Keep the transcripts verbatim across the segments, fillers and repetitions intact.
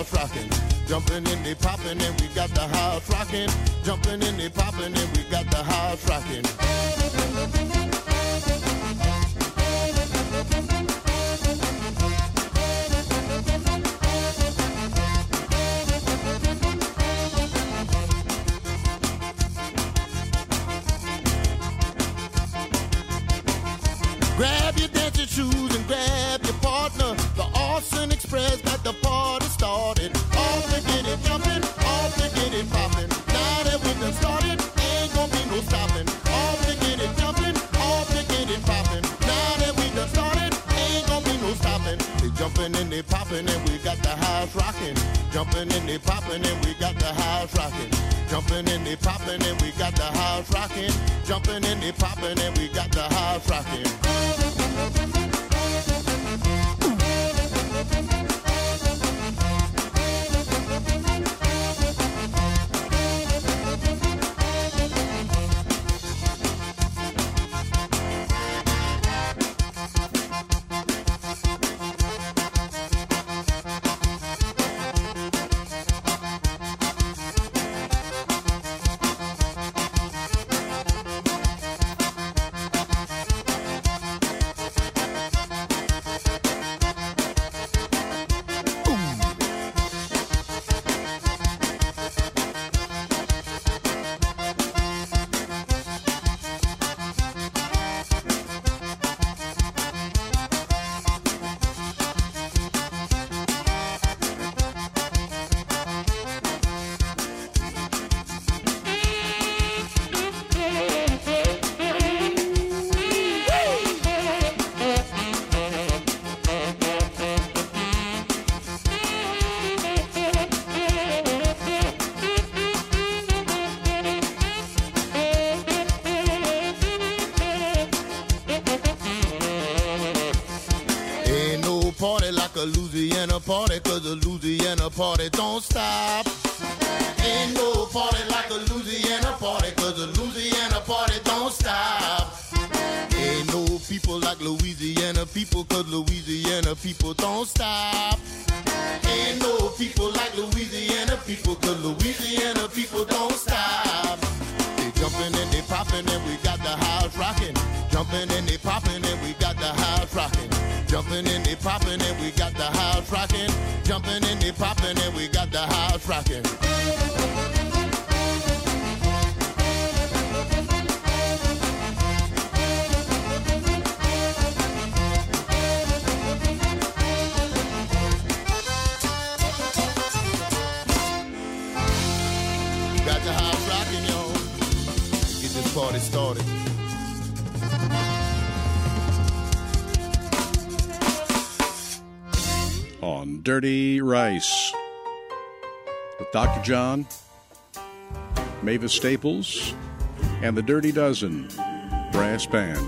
house rocking. Jumping in the popping and we got the house rocking. Jumping in the popping and we got the house rocking. Grab your dancing shoes and grab your partner. The Austin Express got the party started. Off to get it jumping, off to get it popping. Now that we done started, ain't gonna be no stopping. Off to get it jumping, off to get it popping. Now that we done started, ain't gonna be no stopping. They jumping and they popping and we got the house rocking. Jumping and they popping and we got the house rocking. Jumping and they popping and we got the house rocking. Jumping and they popping and we got the house rocking. Louisiana party, cause the Louisiana party don't stop. Ain't no party like a Louisiana party, cause the Louisiana party don't stop. Ain't no people like Louisiana people, cause Louisiana people don't stop. Ain't no people like Louisiana people, cause Louisiana people don't stop. They jumping and they popping and we got the house rocking. Jumping and they popping and we got the house rocking. Jumping and they popping and we got the house rocking. Jumping and they popping and we got the house rocking. Got the house rocking, yo. Get this party started. On Dirty Rice with Doctor John, Mavis Staples, and the Dirty Dozen Brass Band.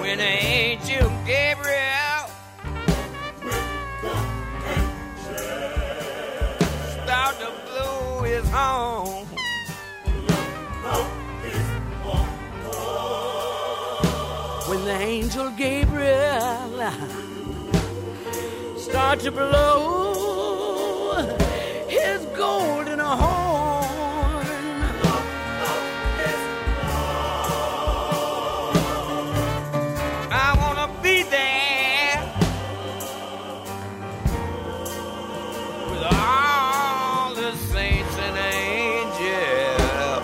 when the angel Gabriel start to blow his horn. When the angel Gabriel start to blow his golden horn, I wanna be there with all the saints and angels.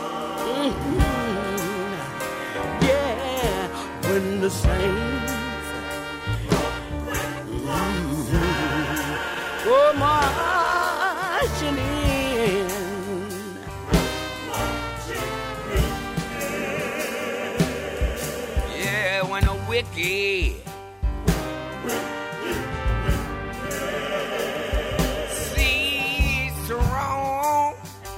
Mm-hmm. Yeah, when the saints mm-hmm. go marching in. Yeah, when the wicked sees to wrong.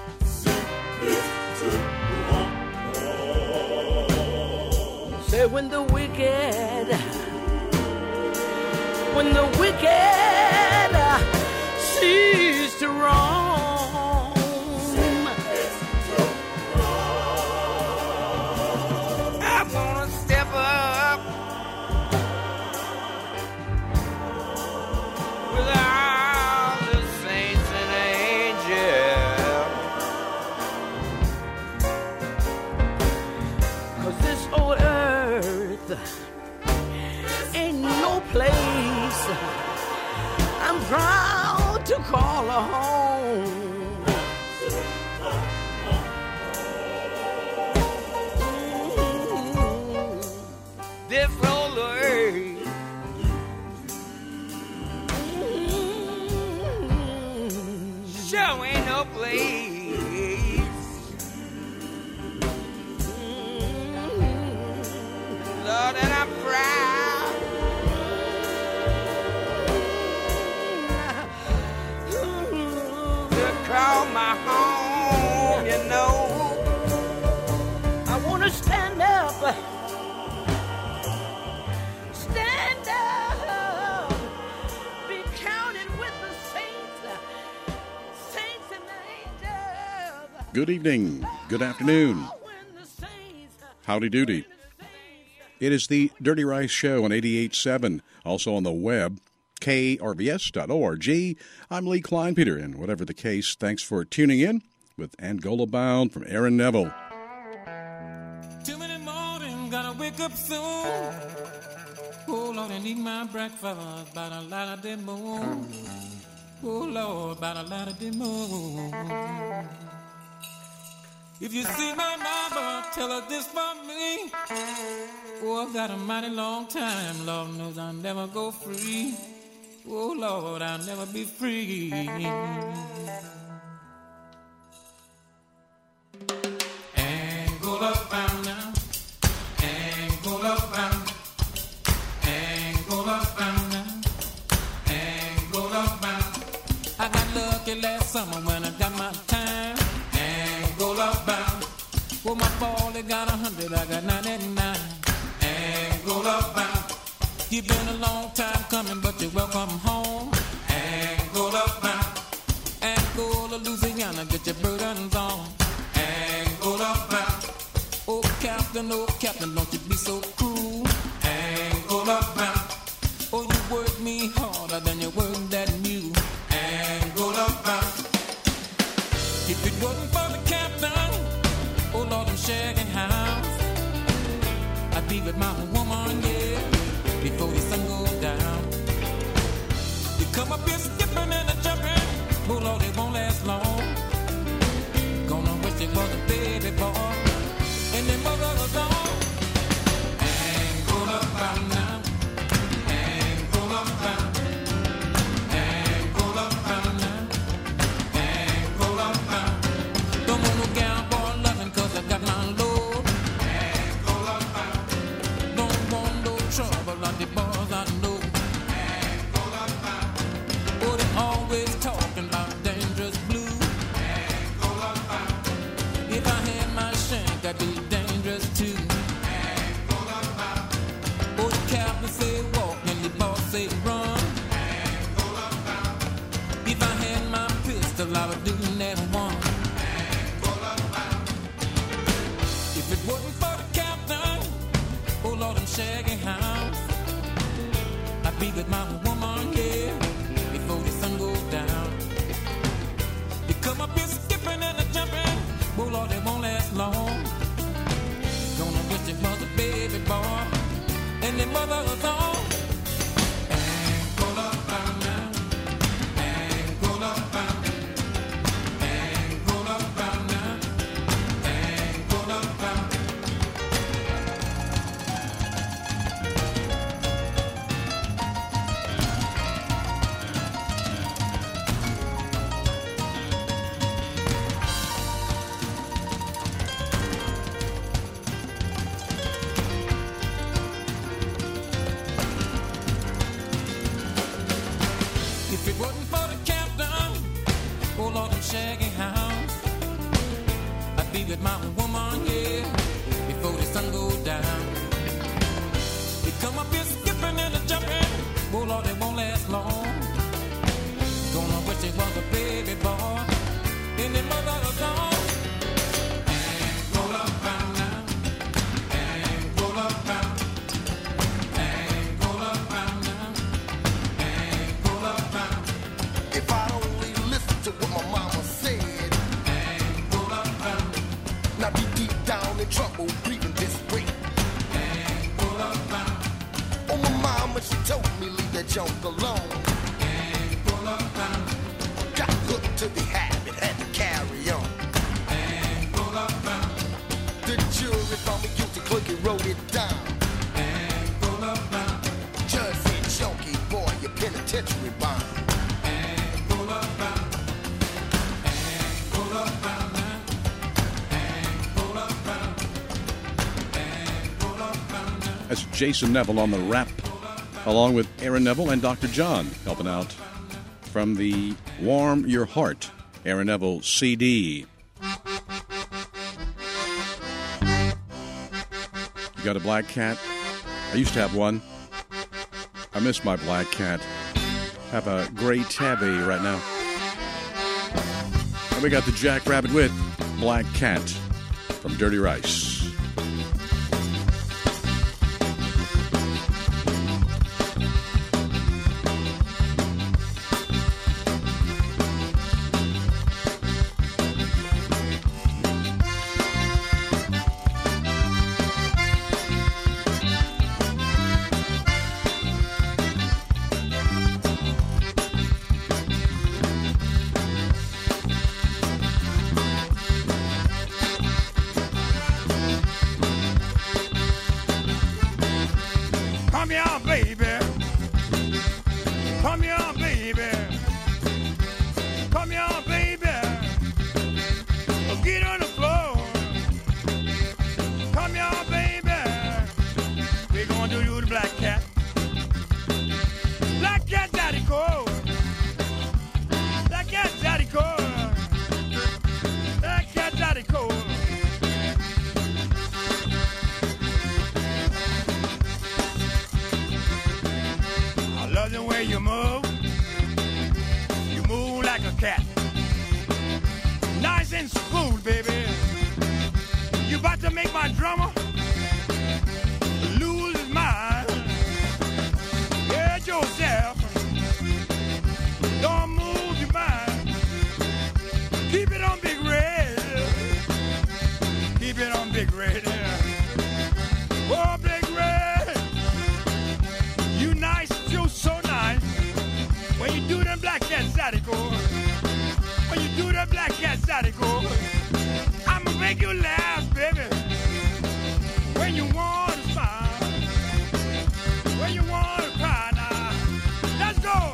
Say when the wicked, when the wicked cease to roam, I wanna step up with all the saints and angels, 'cause this old earth ain't no place I'm proud to call a home. Mm-hmm. This old earth mm-hmm. sure ain't no place. Mm-hmm. Lord, and I'm proud call my home, you know. I wanna stand up, stand up, be counted with the saints, saints and angels. Good evening, good afternoon. Howdy doody. It is the Dirty Rice Show on eighty-eight point seven, also on the web, K R V S dot org. I'm Lee Kleinpeter, and whatever the case, thanks for tuning in with Angola Bound from Aaron Neville. Two in the morning, gotta wake up soon. Oh, Lord, I need my breakfast by the light of the moon. Oh, Lord, by the light of the moon. If you see my mama, tell her this for me. Oh, I've got a mighty long time. Lord knows I'll never go free. Oh, Lord, I'll never be free. Angola bound now. Angola bound. Angola bound now. Angola bound. I got lucky last summer when I got my time. Angola bound. Well, my ball, it got a hundred, I got ninety-nine. Angola bound. You've been a long time coming, but you're welcome home. Angola bound. Angola, Louisiana, get your burdens on. Angola bound. Oh, Captain, oh, Captain, don't you be so cruel. Angola bound. Oh, you work me harder than you work that mule. Angola bound. If it wasn't for the captain, oh, Lord, I'm shaking house. I'd be with my woman, yeah, before the sun goes down. You come up here skipping and a jumping, oh Lord, it won't last long. Gonna wish it was a baby boy, and the mother was gone. Angola bound now. Angola bound. Angola bound now. Angola bound. Don't want no gal boy loving 'cause I got my load. Angola bound. Don't want no trouble on the boys I know. Angola bound. Oh, they always talking about dangerous blue. Angola bound. If I all I would do never want. Angola bound. If it wasn't for the captain, oh Lord, them shaggy hounds, I'd be with my woman, yeah, before the sun goes down. You come up here skipping and a jumping, oh Lord, it won't last long. Gonna wish it was a baby boy, and the mother was on. Angola bound now, Angola bound, Angola bound now, Angola bound. If it wasn't for the captain, oh Lord, them shaggy hounds, I'd be with my woman, yeah, before the sun goes down. They come up here skipping and a jumping, oh Lord, it won't last long. Gonna wish it was a baby boy, and the mother was on. Angola bound now, Angola bound, Angola bound now, Angola bound. If I only listen to what my mama said, Angola bound, not be deep down in trouble, breathing this way. Angola bound, Oh, my mama, she told me leave that junk alone. Angola bound, Got hooked to the habit, had to carry on. Angola bound, The jury found me guilty, quickly wrote it down. Angola bound, Judge said, junkie boy, your penitentiary bond. Angola bound, Angola bound now, Angola bound, Angola bound now. That's Jason Neville on the rap, along with Aaron Neville and Doctor John helping out from the Warm Your Heart Aaron Neville C D. You got a black cat? I used to have one. I miss my black cat. Have a gray tabby right now. And we got the Jackrabbit with Black Cat from Dirty Rice. Come here, baby. Come here, baby. Come here, baby. Get on the floor. Come here, baby. We're gonna do you the black cat. Black cat daddy cold. Black cat daddy cold. Black cat daddy cold. I love the way you move. You move like a cat. Nice and smooth, baby. You about to make my drummer lose his mind. Get yourself. Don't move your mind. Keep it on Big Red. Keep it on Big Red. Oh, Big Red. You nice, you so nice. When you do them black cat sadico. When you do them black cat sadico. I'ma make you laugh, baby. When you want to smile. When you want to cry now. Let's go.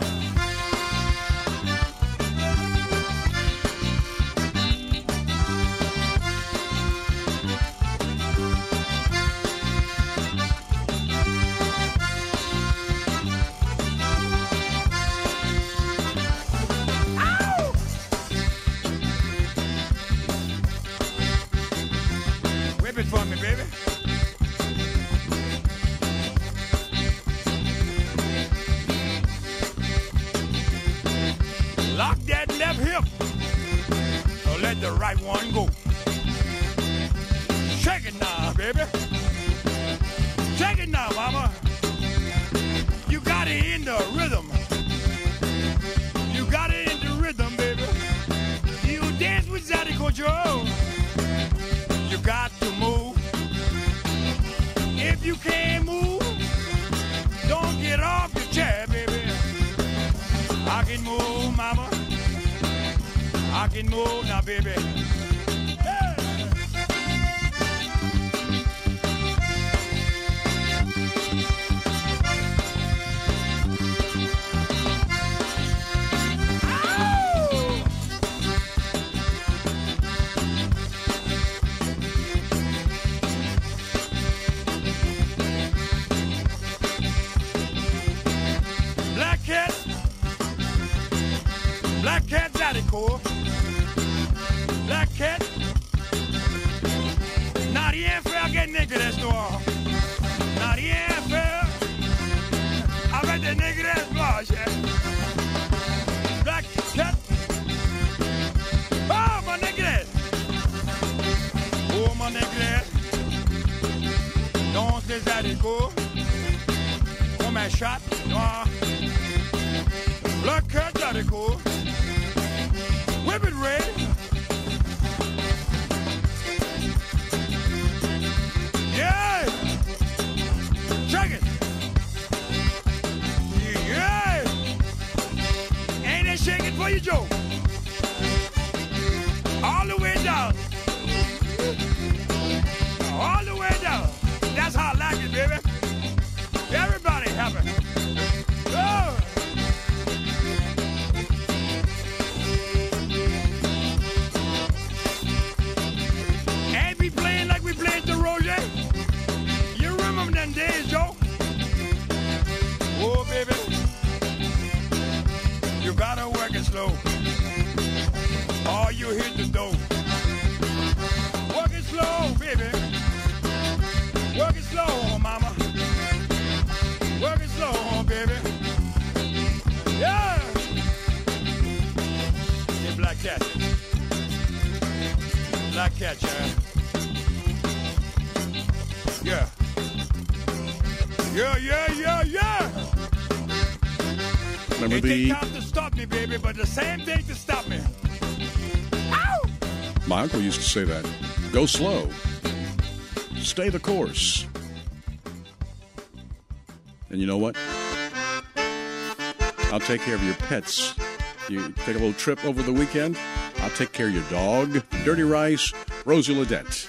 Ow! Whip it for me, baby. Lock that left hip. right one, go. Shake it now, baby. Shake it now, mama. You got it in the rhythm. You got it in the rhythm, baby. You dance with Zydeco Joe. You got to move. If you can't move, don't get off your chair, baby. I can move, mama. I can move now, baby. Hey. Black cat, black cat, Zydeco. Black cat. N'a rien fait avec des négresses noires. N'a rien fait avec des négresses blanches. Black cat. Oh, ma négresse. Oh, ma négresse. Danse les Zydeco. Comme un chat noir. Black cat, Zydeco. Whip it red. Yeah! Check it! Yeah! Ain't that shaking for you, Joe? All the way down. All the way down. That's how I like it, baby. Everybody happy. Oh! Ain't we playing like we played the Roger? You remember them days, Joe? Oh, baby. You gotta work it slow. Or you hit the dough. Work it slow, baby. Work it slow, mama. Work it slow, baby. Yeah! Hey, Black Cat. Black Cat, yeah. Yeah. Yeah, yeah, yeah, yeah. Remember It the... take time to stop me, baby, but the same thing to stop me. Ow! My uncle used to say that. Go slow. Stay the course. And you know what? I'll take care of your pets. You take a little trip over the weekend, I'll take care of your dog. Dirty Rice, Rosie Ledette.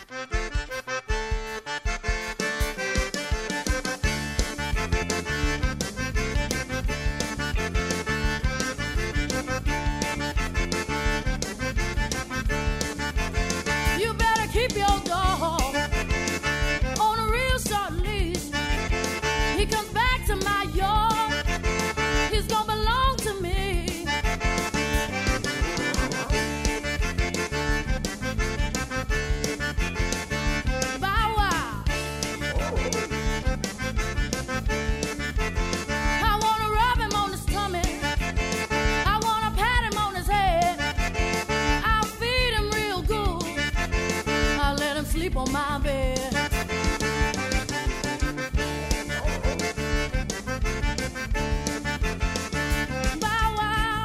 You better keep your dog on a real short leash. He comes back to my yard, he's gonna belong to me. Bow wow. I wanna rub him on his tummy, I wanna pat him on his head, I'll feed him real good, I'll let him sleep on my bed. Bow wow.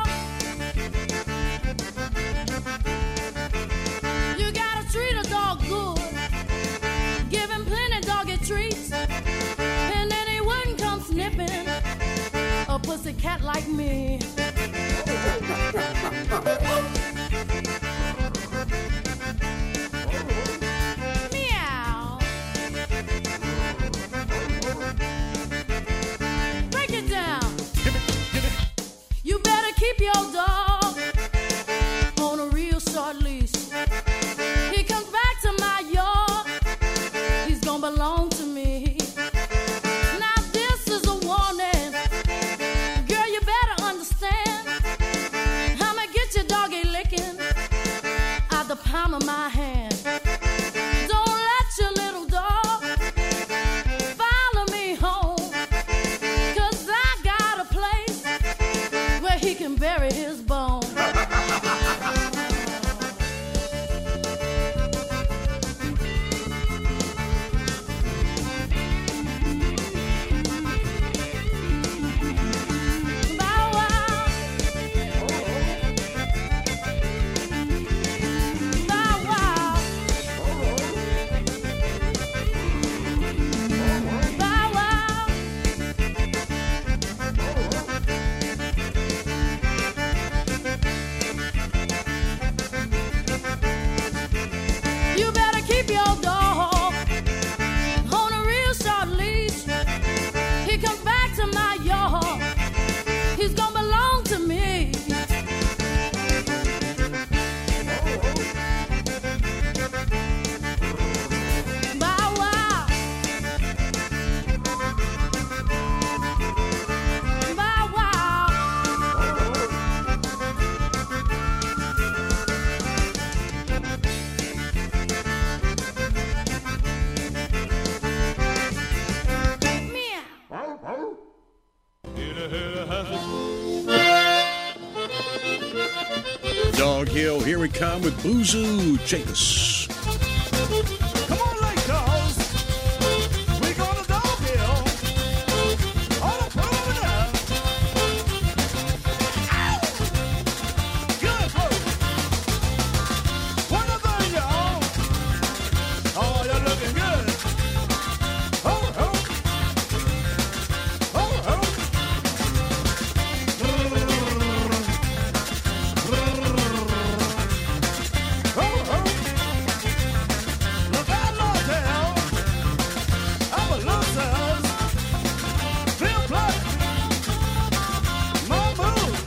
You gotta treat a dog good, give him plenty doggy treats, and then he wouldn't come sniffing a pussy cat like me. Meow. Break it down. You better keep your dog on a real short leash. He comes back to my yard, he's gonna belong to me. Now this is a warning, girl, you better understand. I'ma get your doggy licking out the palm of my hand. Don't let your little dog follow me home, 'cause I got a place where he can bury his bone. he comes back to my yard, he's gonna belong to me. Bow wow. Bow wow. Dog Hill, here we come with Boozoo. Check this. Come on, late dogs. We gonna dog hill. All the pulling up. Ow! Good folks. One of them, y'all. Oh, you're looking good. Oh, oh. Oh, oh. Oh, oh. Look out, Lordell. I'm a loser. Feel blood. My move.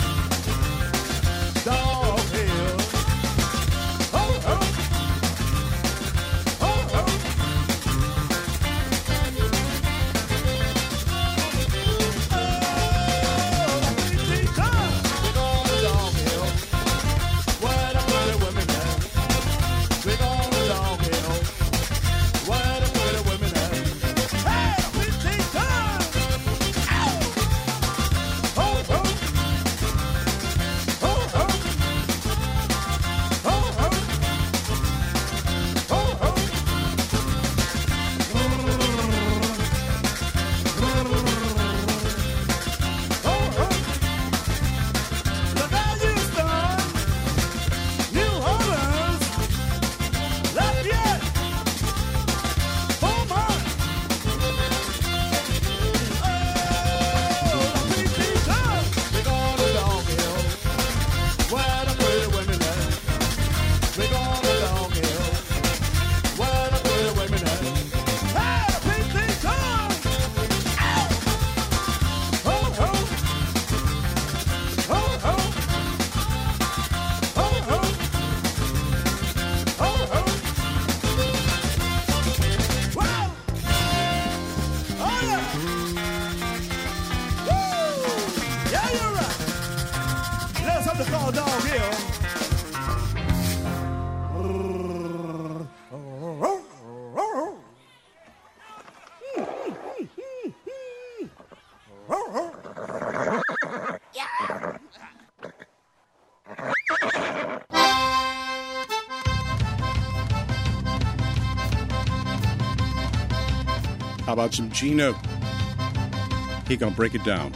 Dog hill. Oh, oh. Oh, oh. Oh, easy time. We're going to dog hill. Where the pretty women at? We're going to dog hill. Where the pretty women at? Hey, easy time. Ow. Oh, oh. Oh, oh. Oh, oh. Oh, oh. Oh, oh. Look out, Houston, New Orleans, Lafayette, Beaumont. Oh, the P T Town. We're going to Dog Hill, where the pretty women at. We're going to Dog Hill, where the pretty women at. Hey, the P T Town. Ow! Oh, oh. Oh, oh. Oh, oh. Oh, oh. Wow. Oh, yeah. Woo. Yeah, you're right. There's something called Dog Hill. How about some Gina? He gonna break it down.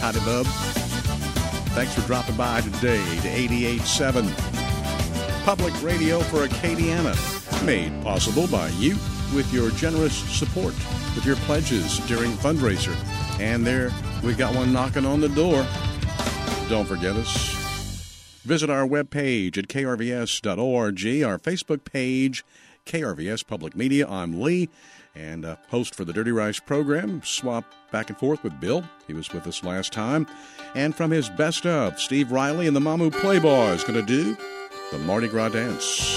Howdy, bub. Thanks for dropping by today to eighty-eight point seven Public Radio for Acadiana. Made possible by you with your generous support, with your pledges during fundraiser. And there, we got one knocking on the door. Don't forget us. Visit our webpage at K R V S dot org, our Facebook page, K R V S Public Media. I'm Lee, and uh, host for the Dirty Rice program. Swap back and forth with Bill. He was with us last time. And from his best of, Steve Riley and the Mamu Playboys is going to do the Mardi Gras Dance.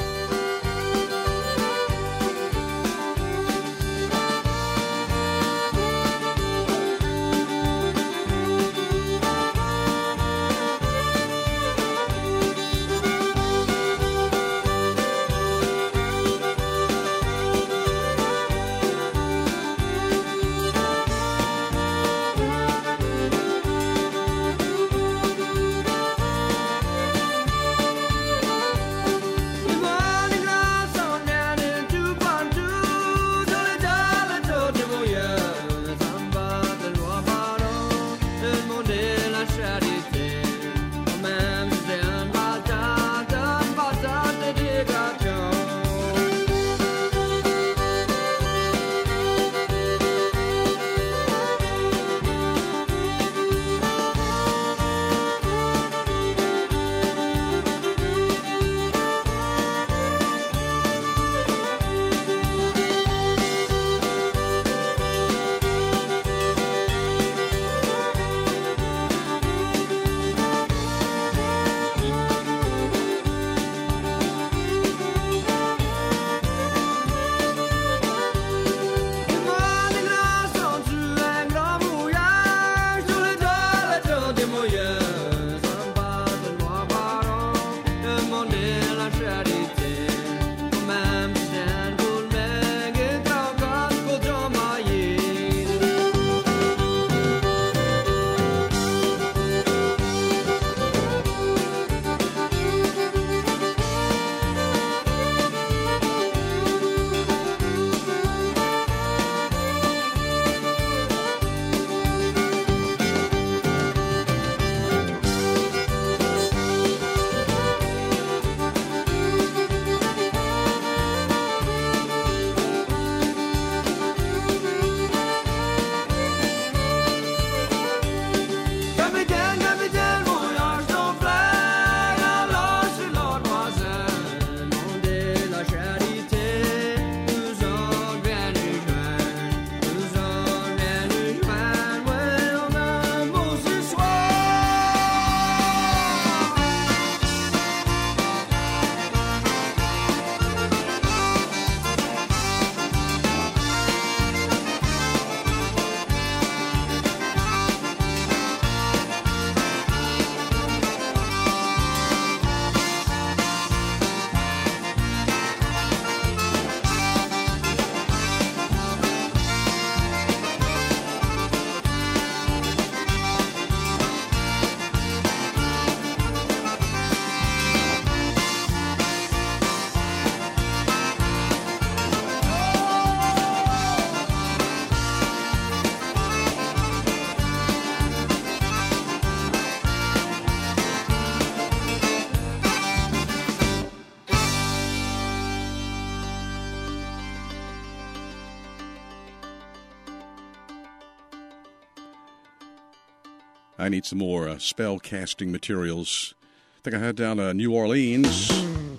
I need some more uh, spell casting materials. I think I head down to New Orleans.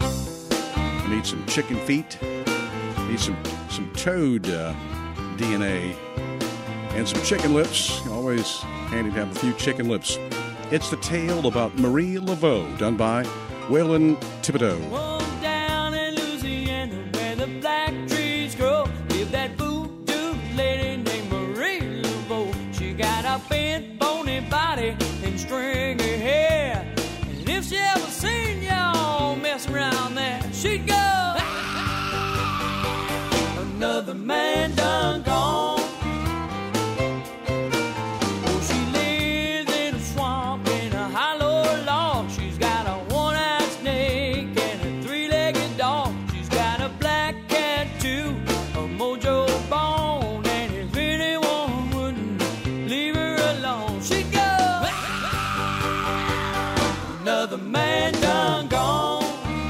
I need some chicken feet. I need some, some toad uh, D N A. And some chicken lips. Always handy to have a few chicken lips. It's the tale about Marie Laveau, done by Waylon Thibodeau. Oh, down in Louisiana where the black trees grow, live that voodoo lady named Marie Laveau. She got a bent, bony body and stringy hair. And if she ever seen y'all mess around there, she'd go, another man done gone. Mojo bone, and if anyone wouldn't leave her alone, she go. Another man done gone.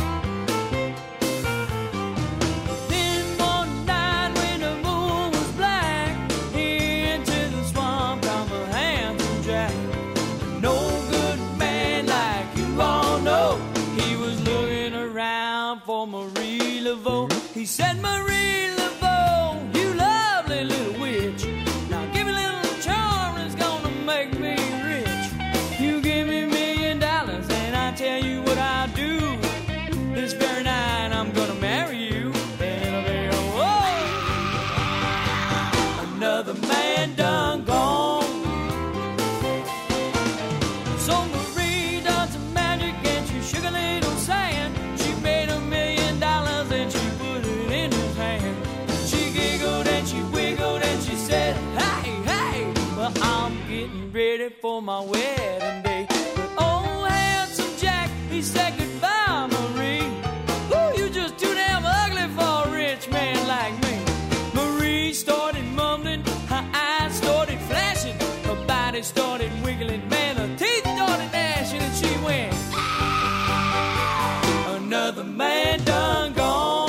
Then one night when the moon was black, into the swamp come a handsome Jack. No good man like you all know. He was looking around for Marie Laveau. He said, Marie Laveau, you lovely little witch. Now give me a little charm that's gonna make me rich. You give me a million dollars and I tell you what I'll do. This very night I'm gonna marry you. And it'll be, oh, another man done gone. So Marie done some magic and she shook a little sand. She made a million dollars and she put it in his hand. She giggled and she wiggled and she said, hey, hey, well, I'm getting ready for my wedding day. But oh, handsome Jack, he said goodbye, Marie. Ooh, you just too damn ugly for a rich man like me. Marie started mumbling, her eyes started flashing, her body started wiggling, man, her teeth started gnashing, and she went, another man done gone.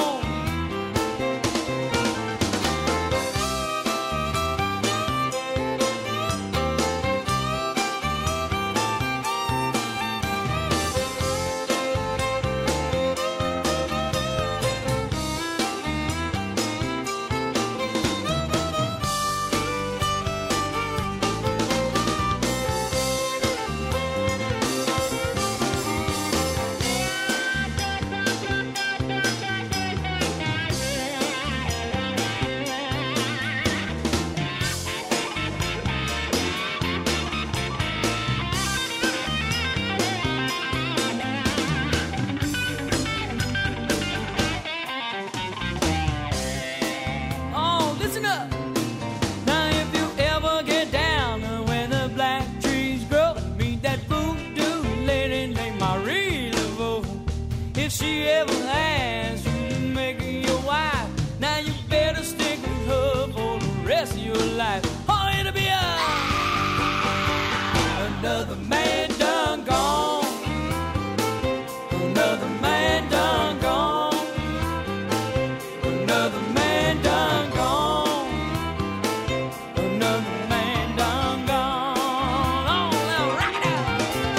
Oh, listen up. Now if you ever get down where the black trees grow, meet that voodoo lady named Marie Laveau. If she ever asks you to make her your wife, now you better stick with her for the rest of your life. Oh, it'll be a, another man done gone. Another man done gone. Another man done gone. Another man done gone. Oh, now rock it out.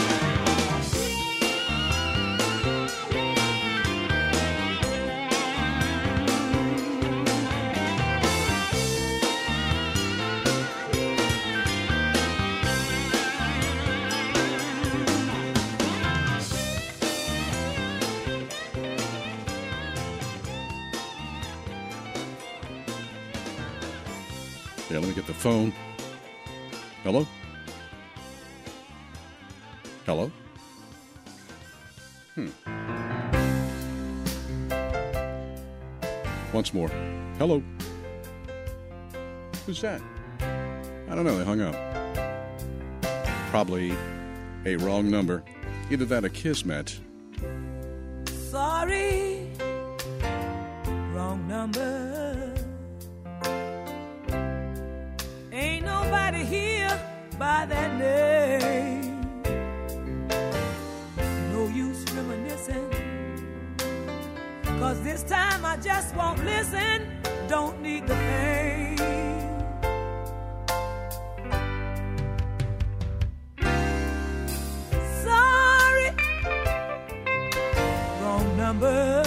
Yeah, let me get the phone. Hello? Hello? Hmm. Once more. Hello? Who's that? I don't know. They hung up. Probably a wrong number. Either that or Kismet. Sorry, wrong number. Ain't nobody here by that name. No use reminiscing, 'cause this time I just won't listen. Don't need the pain. Sorry, wrong number.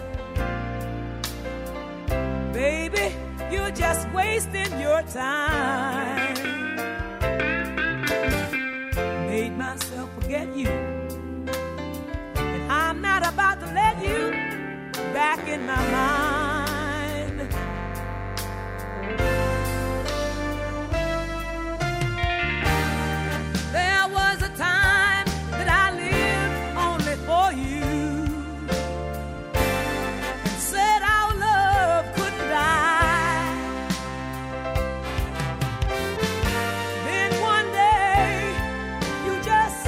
Baby, you're just wasting your time. Made myself forget you, and I'm not about to let you back in my mind. There was a time that I lived only for you, and said our love couldn't die. Then one day you just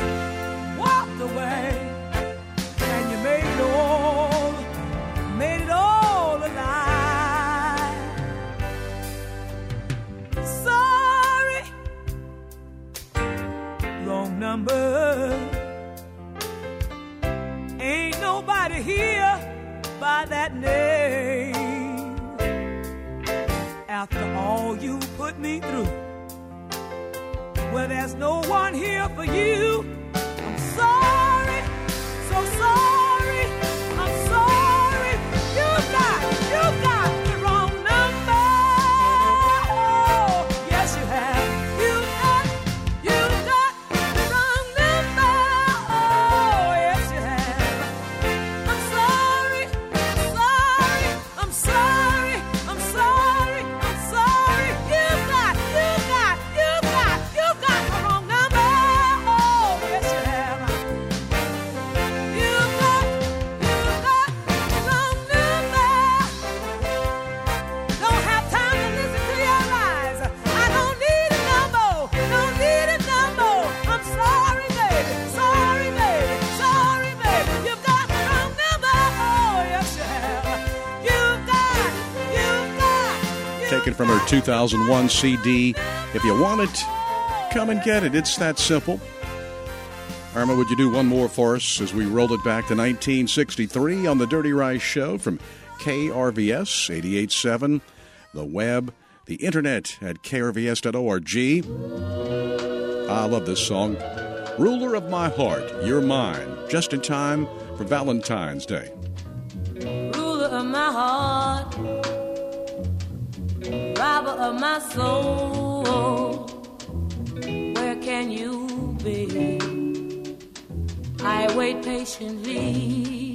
walked away, and you made it all, made it all number. Ain't nobody here by that name. After all you put me through, well, there's no one here for you. I'm sorry, so sorry, I'm sorry. You got, you got the wrong number. Oh, yes, you have. You got, you got the wrong number. Oh, yes, you have. I'm sorry, sorry, I'm sorry, I'm sorry, I'm sorry. You got, you got, you got, you got the wrong number. Oh, yes, you have. You got, you got the wrong number. Don't have time to listen to your lies. I don't need a number, don't need a number. I'm sorry, baby, sorry, baby, sorry, baby. You've got the wrong number. Oh, yes, you have. You've got, you've got, you've Taken from her two thousand one C D. If you want it, come and get it. It's that simple. Irma, would you do one more for us as we roll it back to nineteen sixty-three on the Dirty Rice Show from K R V S eighty-eight point seven, the web, the internet at K R V S dot org. I love this song. Ruler of my heart, you're mine. Just in time for Valentine's Day. Ruler of my heart, robber of my soul, where can you be? I wait patiently.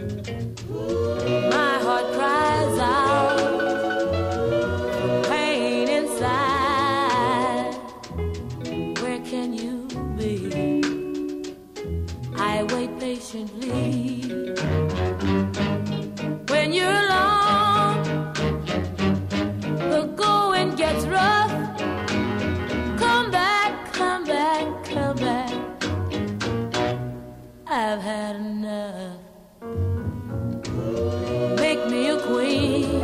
My heart cries out, pain inside. Where can you be? I wait patiently. When you're alone, the going gets rough. Come back, come back, come back. I've had enough. Make me a queen,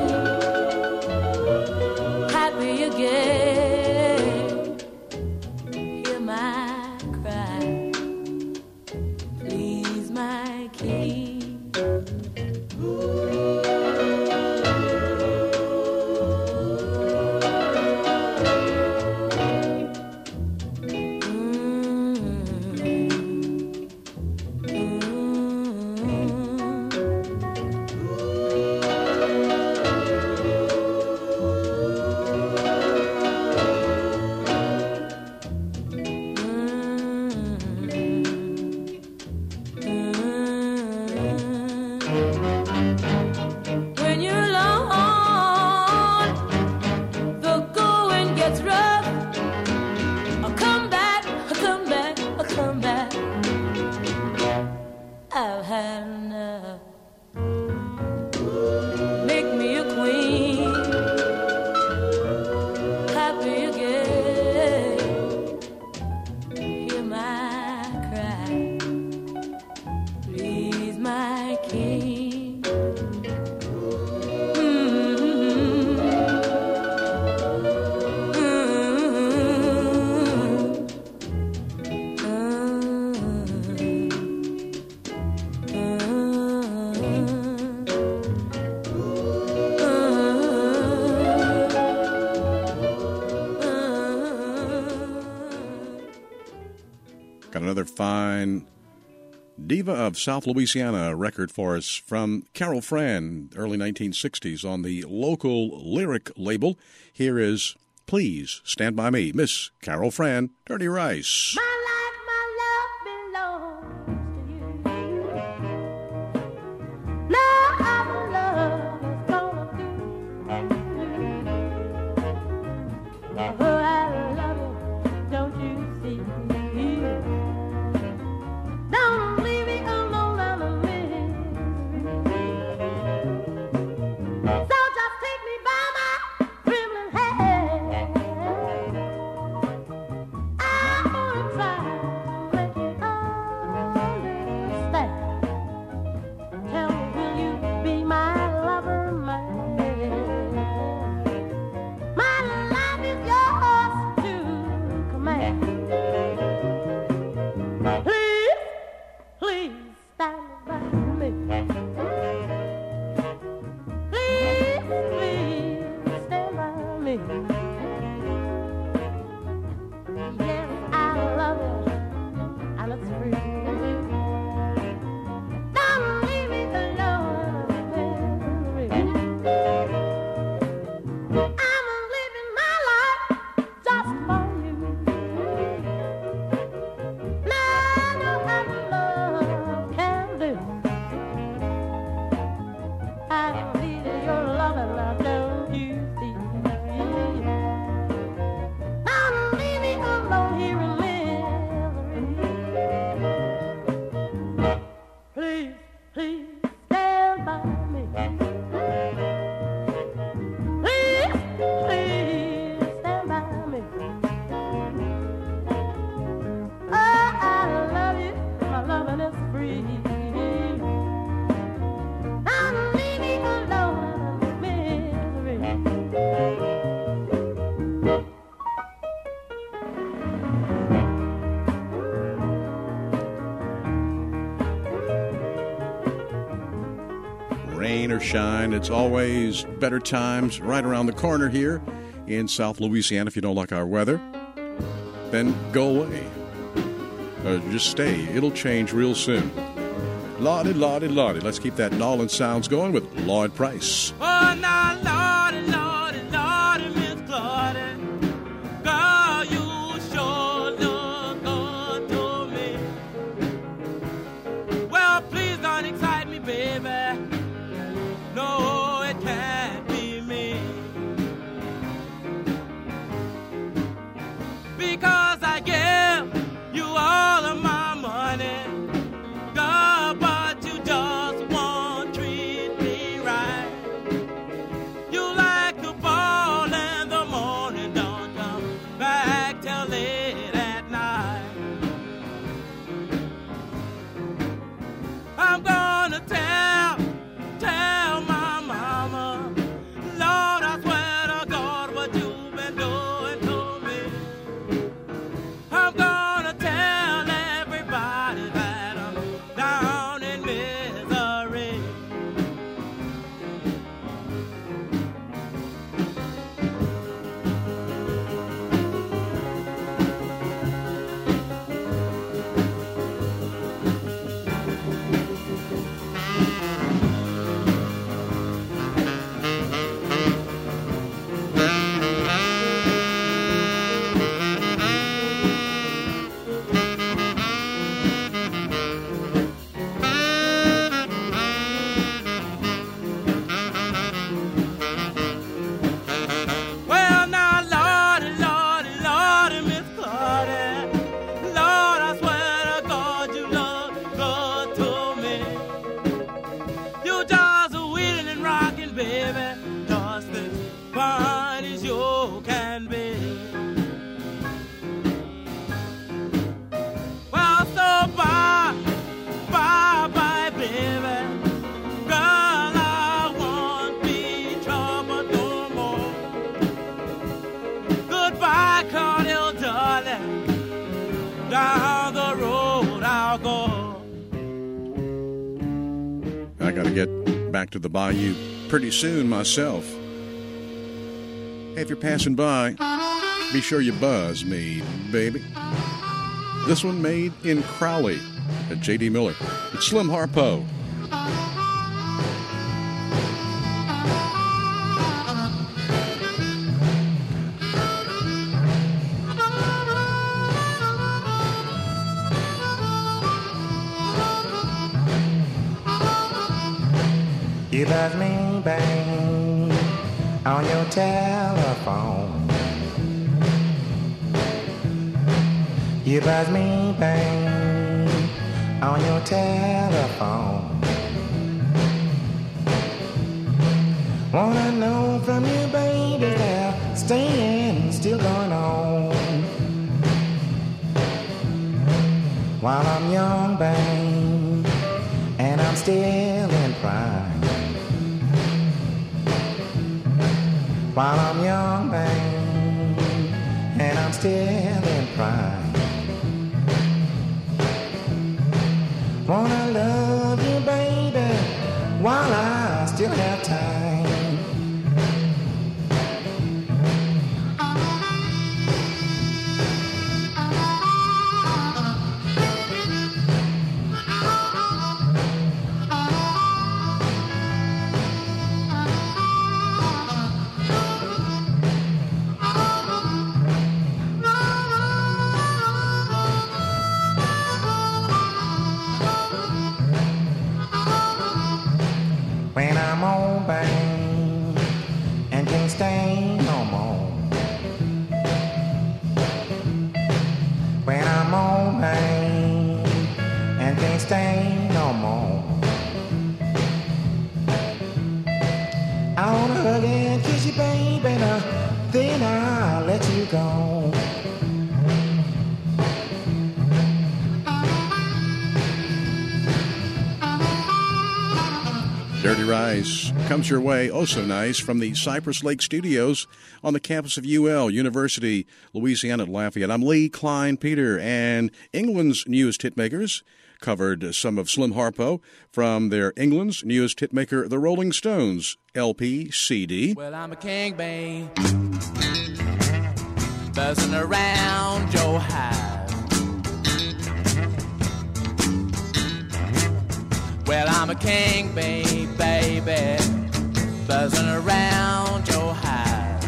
happy again. Hear my cry, please, my king. When you're alone, the going gets rough. I'll come back, I'll come back, I'll come back. I've had enough. Make me a queen, happy again. Hear my cry, please, my king. Got another fine Diva of South Louisiana record for us from Carol Fran, early nineteen sixties on the local Lyric label. Here is Please Stand By Me, Miss Carol Fran, Dirty Rice. My life, my love belongs to you. Love, our love is gonna do. Oh, I love you, don't you see? Don't leave me alone, I'm a misery. So just take me by my trembling hand. I wanna try rain or shine, it's always better times right around the corner here in South Louisiana. If you don't like our weather, then go away. Or just stay. It'll change real soon. Lordy, Lordy, Lordy. Let's keep that Nolan sounds going with Lloyd Price. Oh, now, Lordy, Lordy, Lordy, Miss Claudia, girl, you sure look good to me. Well, please don't excite me, baby. No, it can't be me. Because I give you all of my money, girl, but you just won't treat me right. You like to ball in the morning, don't come back till late at night. I'm gonna tell, tell my mama, Lord, I swear to God what you've been doing to me. I'm gonna tell everybody that I'm down in misery. Well, now, Lordy, Lordy, Lordy, Miss Claudia, Lord, I swear to God you look good to me. You just a wheeling and rocking, baby, just as fine as you can be. Well, so bye, bye, bye, baby. Girl, I won't be troubled no more. Goodbye, Claudia, darling. Down the road I'll go. I got to get back to the bayou pretty soon myself. Hey, if you're passing by, be sure you buzz me, baby. This one made in Crowley at J D Miller. It's Slim Harpo. You buzz me, bang, on your telephone. You buzz me, bang, on your telephone. Wanna know from you, baby, that staying still going on. While I'm young, bang, and I'm still in prime. While I'm young, bang, and I'm still in prime. Wanna love you, baby, while I still have time. When I'm old, bang, and can't stay no more. When I'm old, bang, and can't stay no more. I wanna hug and kiss you, baby, now, then I'll let you go. Dirty Rice comes your way, oh so nice, from the Cypress Lake Studios on the campus of U L, University, Louisiana at Lafayette. I'm Lee Klein Peter, and England's newest hitmakers covered some of Slim Harpo from their England's newest hitmaker, the Rolling Stones, L P C D. Well, I'm a king, babe, buzzing around your hive. Well, I'm a king, babe, baby, buzzing around your hive.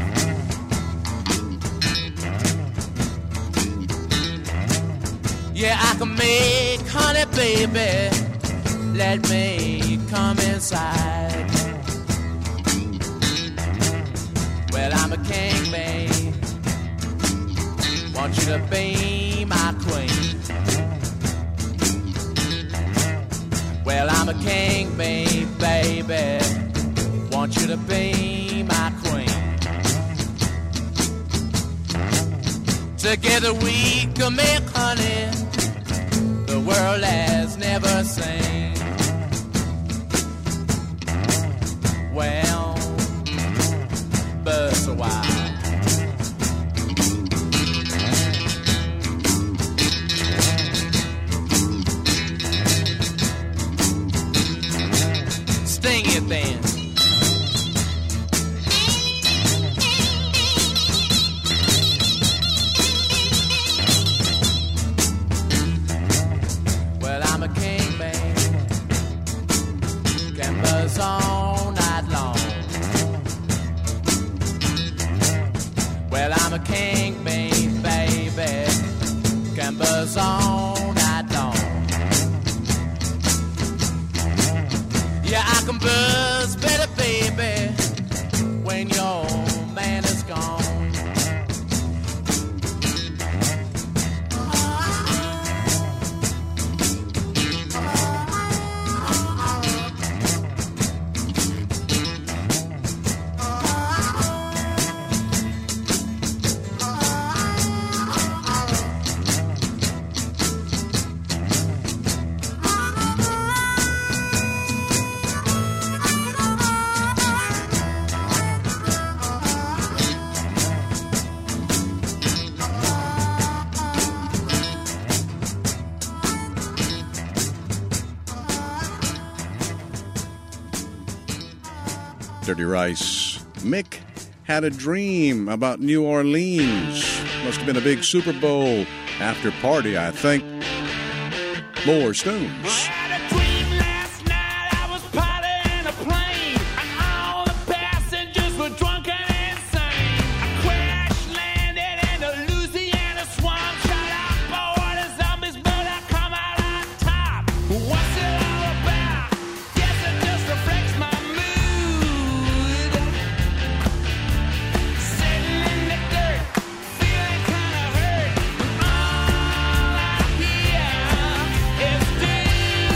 Yeah, I can make honey, baby, let me come inside. Well, I'm a king, babe, want you to be my queen. Well, I'm a king, babe, baby, want you to be my queen. Together we can make honey the world has never seen. Well, but a while. Sting it then. Well, I'm a king, babe, can buzz all night long. Well, I'm a king, babe, baby, can buzz all night long. Yeah, I can buzz better, baby, when your man is gone. Dirty Rice. Mick had a dream about New Orleans. Must have been a big Super Bowl after party, I think. More Stones. All I hear is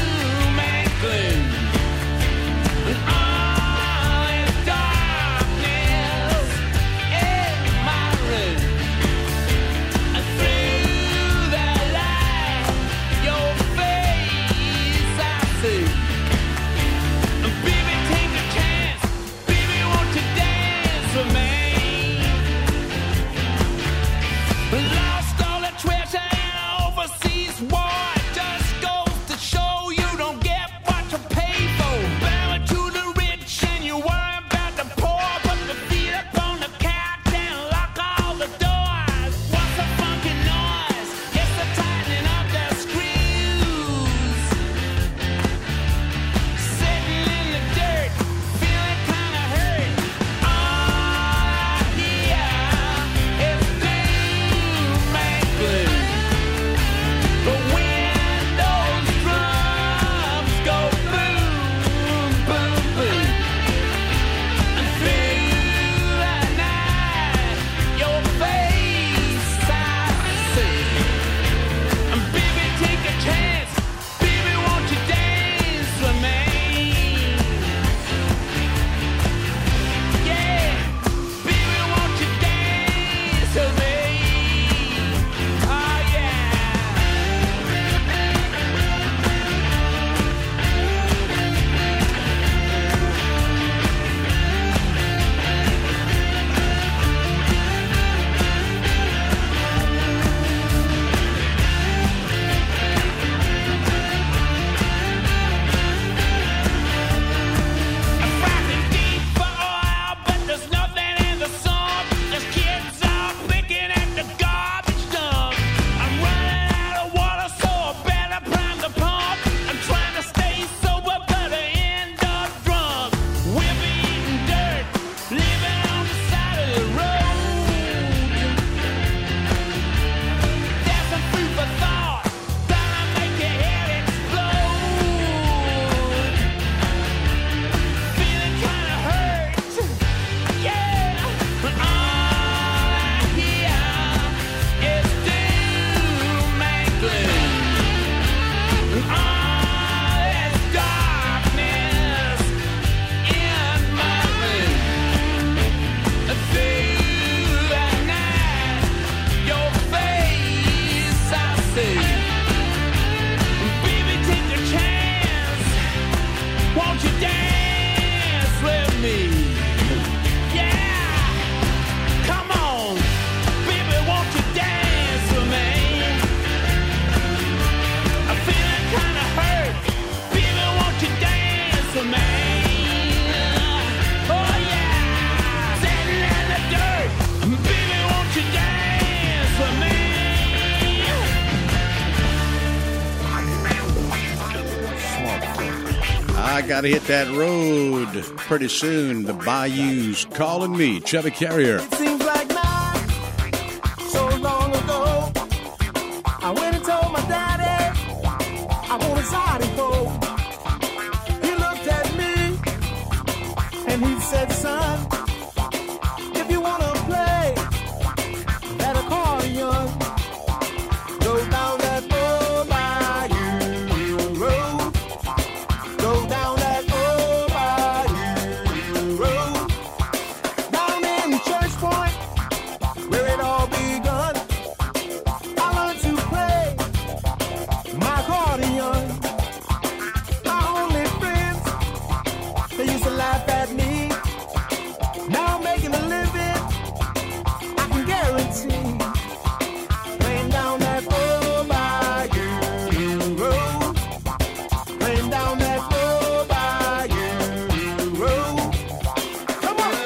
I gotta hit that road pretty soon. The bayou's calling me. Chevy Carrier. It seems like not so long ago, I went and told my daddy I want a Zydeco. He looked at me and he said, son, if you want to play that accordion, go down that old bayou road. Go down that old bayou road. Down in Church Point, where it all begun, I learned to play my accordion. My only friends, they used to laugh at me. Now I'm making a living, I can guarantee. Playing down that old bayou road. Playing down that old bayou road. Come on!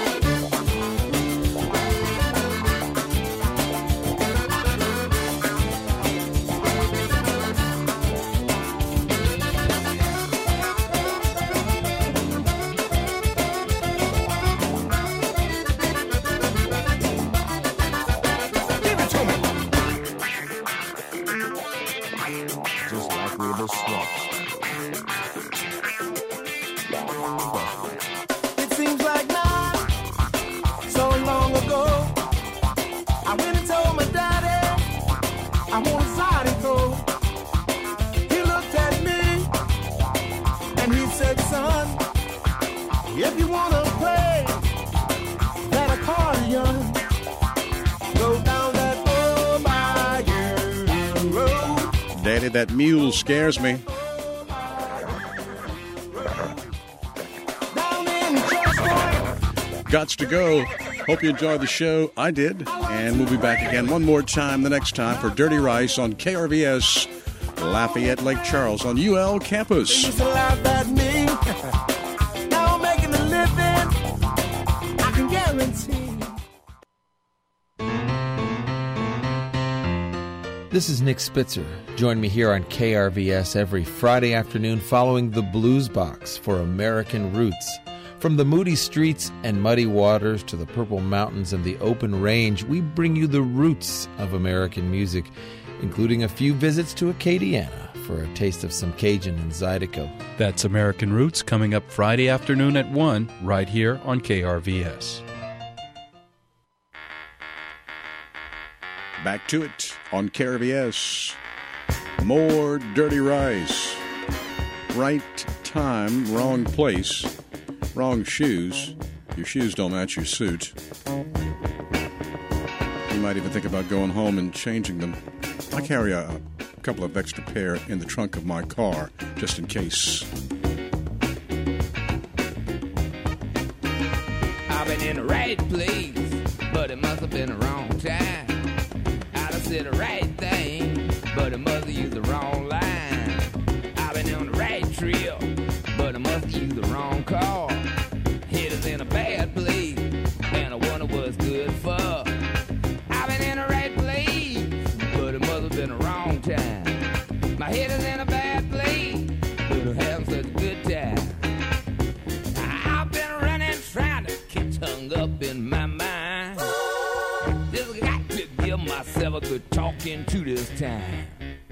Give it to me! Just like we were sluts. It seems like not so long ago, I went and told my daddy I want a Zydeco. He looked at me and he said, son, if you want to play that accordion, go down that old bayou road. Daddy, that mule scares me. Down in Church Point. Gots to go. Hope you enjoyed the show. I did. And we'll be back again one more time the next time for Dirty Rice on K R V S, Lafayette Lake Charles on U L They campus. used to laugh at me. Now I'm making a living, I can guarantee. This is Nick Spitzer. Join me here on K R V S every Friday afternoon following the Blues Box for American Roots. From the moody streets and muddy waters to the purple mountains and the open range, we bring you the roots of American music, including a few visits to Acadiana for a taste of some Cajun and Zydeco. That's American Roots coming up Friday afternoon at one right here on K R V S. Back to it on K R V S. More Dirty Rice. Right time, wrong place, wrong shoes. Your shoes don't match your suit. You might even think about going home and changing them. I carry a, a couple of extra pair in the trunk of my car, just in case. I've been in the right place, but it must have been the wrong time. I done said the right thing, but it must have used the wrong line. I've been on the right trail, but I must have used the wrong car. Head is in a bad place, and I wonder what's good for. I've been in the right place, but it must have been the wrong time. My head is in a bad place, but I'm having such a good time. I've been running, trying to get hung up in my mind. Just got to give myself a good talking to this time.